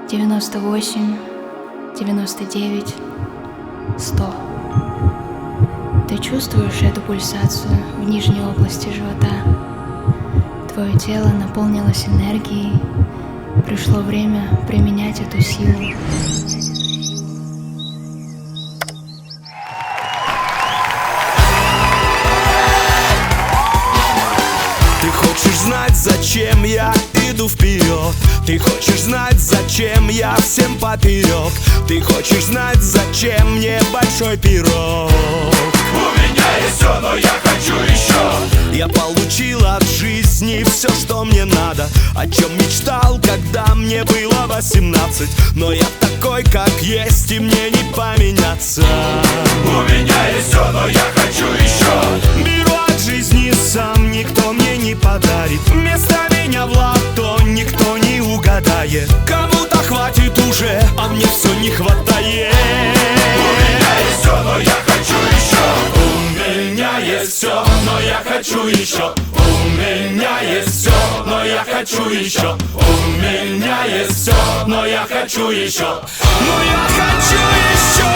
98, 99, 100. Ты чувствуешь эту пульсацию в нижней области живота? Твое тело наполнилось энергией. Пришло время применять эту силу. Ты хочешь знать, зачем я иду вперед? Ты хочешь знать, зачем я всем поперек? Ты хочешь знать, зачем мне большой пирог? У меня есть все, но я хочу еще. Я получил от жизни все, что мне надо, о чем мечтал, когда мне было 18. Но я такой, как есть, и мне не поменяться. У меня есть все, но я хочу еще. Беру от жизни сам, никто мне не подарит. Вместо меня в лото никто не угадает. Кому-то хватит уже, а мне все не хватает. У меня есть все, но я хочу еще. У меня есть все, но я хочу еще. У меня есть все, но я хочу еще. У меня есть все, но я хочу еще. Но я хочу еще.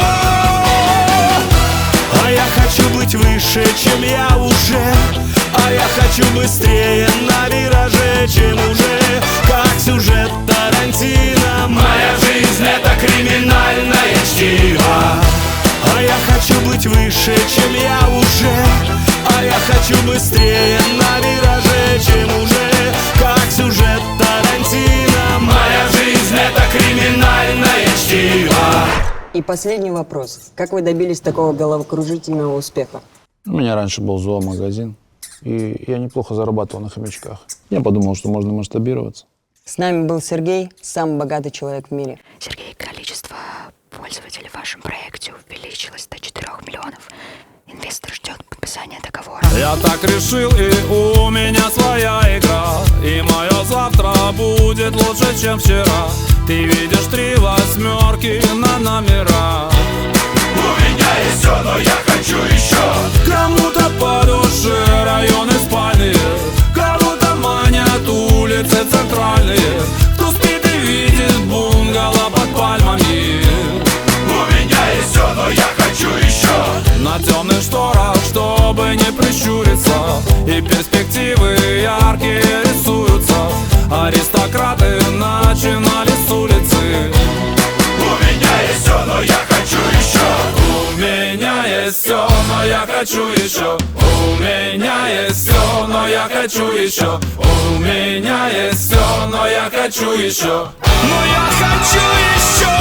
А я хочу быть выше, чем я уже. А я хочу быстрее на вираже, чем уже. Как сюжет Тарантино. Моя жизнь это криминальное чтиво. А я хочу быть выше, чем я уже. А я хочу быстрее на вираже, чем уже. Как сюжет Тарантино. Моя жизнь это криминальное чтиво. И последний вопрос. Как вы добились такого головокружительного успеха? У меня раньше был зоомагазин, и я неплохо зарабатывал на хомячках. Я подумал, что можно масштабироваться. С нами был Сергей, самый богатый человек в мире. Сергей, количество пользователей в вашем проекте увеличилось до 4 миллионов. Инвестор ждет подписания договора. Я так решил, и у меня своя игра. И мое завтра будет лучше, чем вчера. Ты видишь 3 восьмерки на номера. У меня есть все, но я хочу еще. Кому-то по душе районы спальные, кому-то манят улицы центральные. Кто спит и видит бунгало под пальмами. У меня есть все, но я хочу еще. На темных шторах, чтобы не прищуриться, и перспективы яркие рисуются. Аристократы начинали с улицы. У меня есть все, но я хочу еще. У меня есть все, но я хочу еще. У меня есть все, но я хочу еще. У меня есть все, но я хочу еще. Но я хочу еще.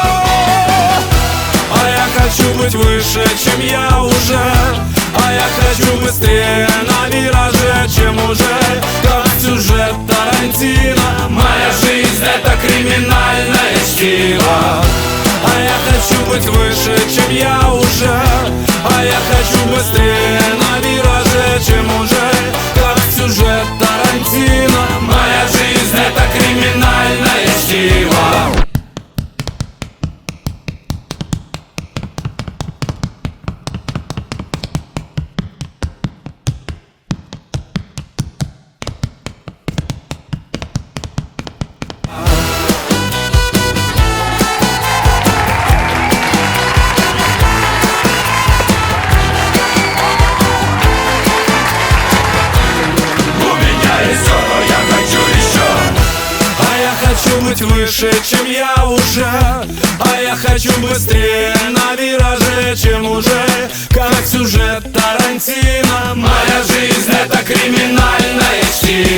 А я хочу быть выше, чем я уже. А я хочу быстрее на вираже, чем уже. Как сюжет Тарантино. Моя жизнь это криминальное чтиво. А я хочу быть выше, чем я уже. А я хочу быстрее на вираже, чем уже. Как сюжет Тарантино. Моя жизнь это криминальное чтиво. Быть выше, чем я уже. А я хочу быстрее на вираже, чем уже. Как сюжет Тарантино. Моя жизнь это криминальное чтиво.